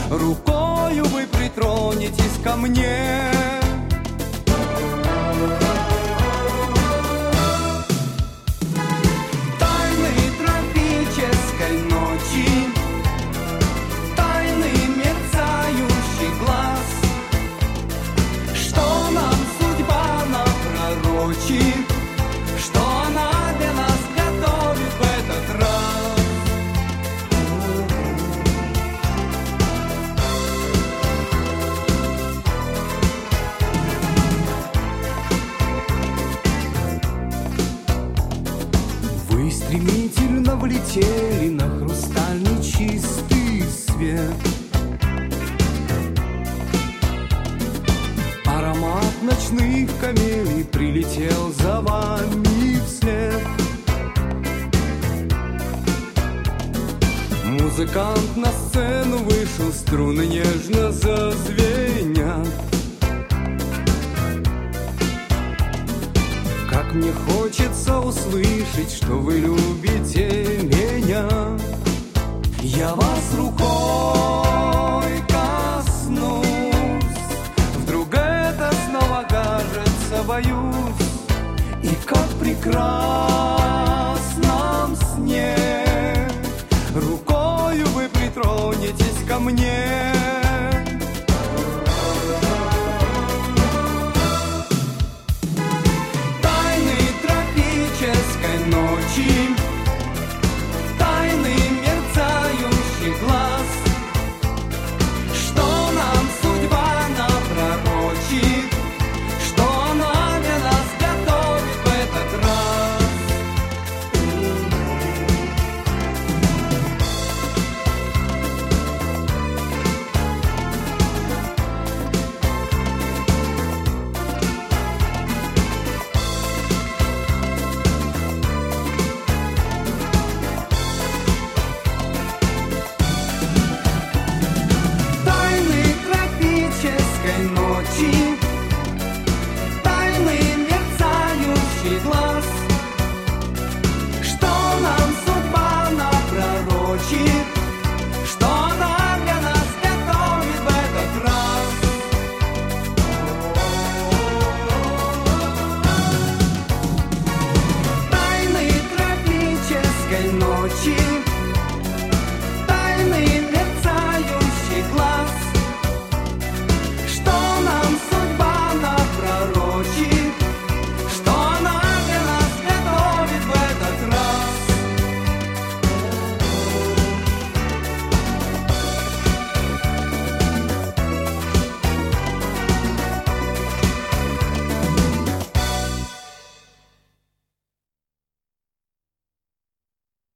рукою вы притронетесь ко мне. Тайны тропической ночи, тайны мерцающий глаз, что нам судьба напророчит, что она для нас готовит в этот раз. Вы стремительно влетели на хрустальный чистый свет. Аромат ночных камелий прилетел за вами вслед. Музыкант на сцену вышел, струны нежно зазвенят. Как мне хочется услышать, что вы любите меня. Я вас рукой коснусь, вдруг это снова кажется, боюсь. И как в прекрасном сне рукою вы притронетесь ко мне.